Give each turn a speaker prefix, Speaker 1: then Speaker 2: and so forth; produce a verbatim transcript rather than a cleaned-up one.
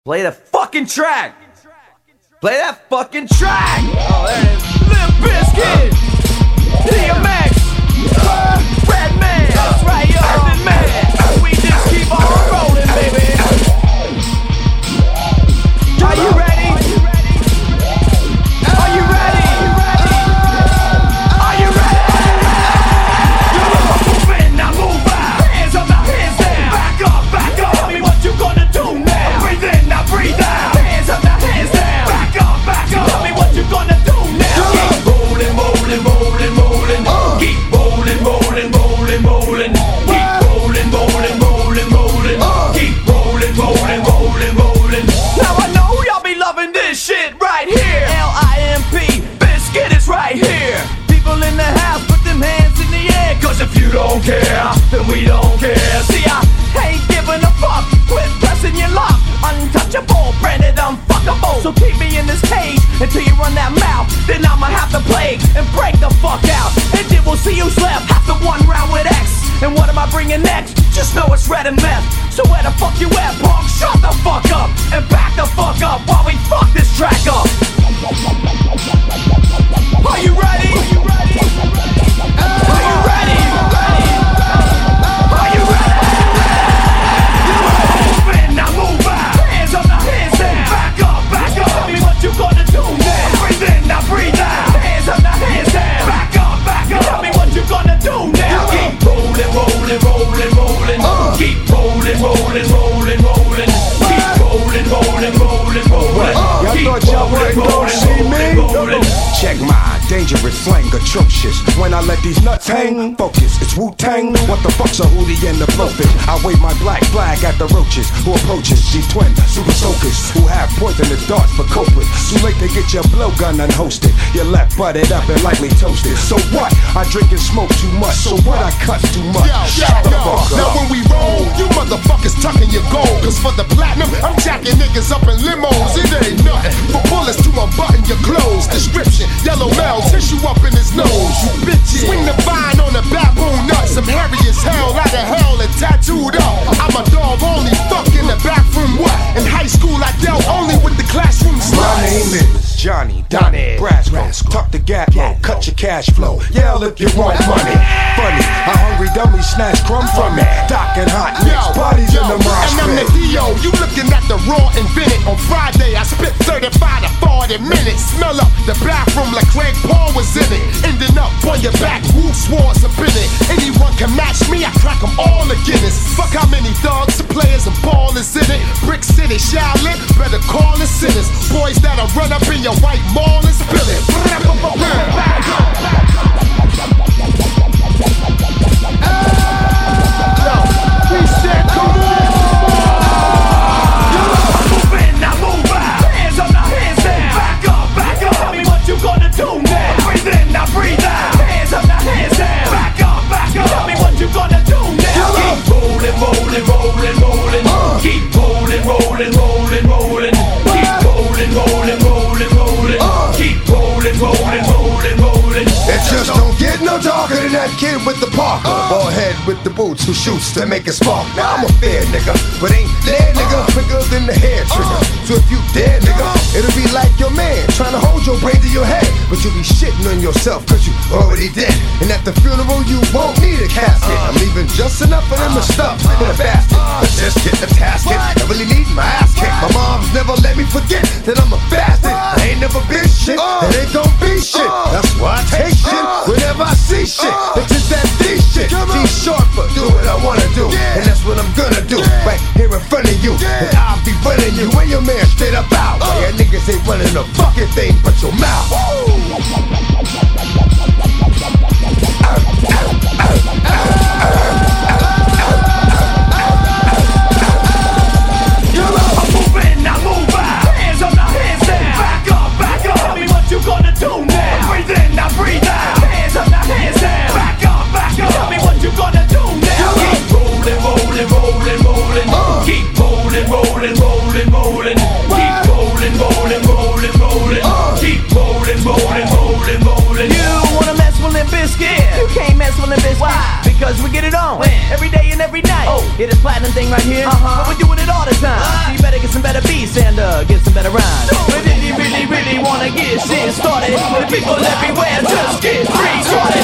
Speaker 1: Play the fucking track. Play that fucking track. Oh, there it is. Limp Bizkit, D M X, Redman. That's right, yo, Earthen Man. We just keep on rolling, baby. Are you ready? Are you ready? Are you ready? You move in, now move out. Hands up, now hands down. Back up, back up. Tell me what you gonna do now. Breathe in, now breathe out. Hands up, now hands down. Back up, back up. Tell me what you gonna do now. Keep rolling, rolling, rolling, rolling. Keep rolling, rolling, rolling, rolling. Keep rolling, rolling, rolling, rolling. Keep rolling, rolling, rolling, rolling. Now I know y'all be loving this shit right here. L I M P, Bizkit is right here. People in the house, put them hands in the air. Cause if you don't care, then we don't care. See, I ain't giving a fuck. Quit pressing your luck. Untouchable, branded unfuckable. So keep me in this cage until you run that mouth. Then I'ma have to play and break the fuck out. And then we'll see who's left after one round with X. And what am I bringing next? Just know it's red and meth. So where the fuck you at, punk? Shut the fuck up and back the fuck up while we fuck this track up. Are you ready? Are you ready? Are you ready? Are you ready? Move in, now move out. Hands up, now hands down. Back up, back up. Tell me what you gonna do now. Breathe in, now breathe out. Hands up, now hands down. Back up, back up. Tell me what you gonna do now. Keep rolling, rolling, rolling, rolling. Keep rolling, rolling, rolling, rolling. Keep rolling, rolling, rolling, rolling.
Speaker 2: Y'all thought y'all wouldn't go see me? Check my dangerous slang, atrocious. When I let these nuts hang, focus, it's Wu-Tang. What the fuck's a hootie and the blowfish? I wave my black flag at the roaches who approaches G-twin, super soakers who have poisonous darts for culprits. Too late to get your blowgun unhosted. Your left butted up and lightly toasted. So what? I drink and smoke too much. So what? I cuss too much.
Speaker 3: Yo,
Speaker 2: Shut
Speaker 3: yo,
Speaker 2: the
Speaker 3: yo.
Speaker 2: fuck up.
Speaker 3: Now when we roll, you motherfuckers tucking your gold. Cause for the platinum, I'm jacking niggas up in limos. It ain't nothing. For bullets to unbutton your clothes. Description, yellow male, tissue up in his nose. You bitches. Swing the vine on the baboon nuts. I'm hairy as hell, out of hell and tattooed up. I'm a dog, only fuck in the bathroom. What? In high school, I dealt only with the classroom sluts.
Speaker 2: My name is Johnny Donnie Brasco. Tuck the gap low, cut your cash flow. Yell if you want money. Funny, a hungry dummy snatch crumb from me. Docking hot nicks, bodies in the mosh
Speaker 3: and I'm the
Speaker 2: pit.
Speaker 3: D O, you looking at the raw invented. On Friday, I spit thirty-five to forty minutes. Smell up the bathroom like Craig Paul was in it. Ending up on your back, Wu swords up in it. Anyone can match me, I crack them all to Guinness. Fuck how many thugs, players and ballers in it. Brick City, Shaolin, better call the sinners. Boys that'll run up in your white mall and spill it. Yo, we said come on.
Speaker 1: Move in, now move out. Hands up, now hands down. Back up, back up. Tell me what you gonna do now. Breathe in, now breathe out. Hands up, now hands down. Back up, back up. Tell me what you gonna do now. Keep rolling, rolling, rolling, rolling. Keep rolling, rolling, rolling, rolling. Keep rolling, rolling, rolling, rolling. Keep rolling, rolling, rolling, rolling.
Speaker 2: It just don't get no darker than that kid with the Parker. Bald head with the boots who shoots to make it spark. Now I'm a fair nigga, but ain't dead nigga. Quicker than the hair trigger. So if you dead nigga, it'll be like your man trying to hold your brain to your head. But you'll be shitting on yourself cause you already dead. And at the funeral you won't need a casket. I'm leaving just enough of them to stuff in a basket. But just get the tasket, I really need my ass kicked. My mom's never let me forget that I'm a bastard. I ain't never been shit, and ain't gon' be shit. That's why I take shit whenever I see shit. It's just that D shit. D short for do what I wanna do, and that's what I'm gonna do. Right here in front of you, and I'll be running you and your man straight up out. Yeah, niggas ain't running a fucking thing but your mouth.
Speaker 1: Move in, now move out. Hands up, now hands down. Back up, back up. Tell me what you gonna do now. Breathe in, now breathe out. Hands up, now hands down. Back up, back up. Tell me what you gonna do now. Keep rolling, rolling, rolling, rolling. Keep rolling, rolling, rolling, rolling. Keep rolling, rolling, rolling, rolling. Keep rolling, rolling, rolling, rolling. You wanna mess with Limp Bizkit? You can't mess with Limp Bizkit. Why?
Speaker 4: because we get it on every day and every night. Oh, hear this platinum thing right here? Uh-huh. But we're doing it all the time. So you better get some better beats and uh, get some better rhymes. But if you really, really wanna get shit started, the people everywhere just get free started.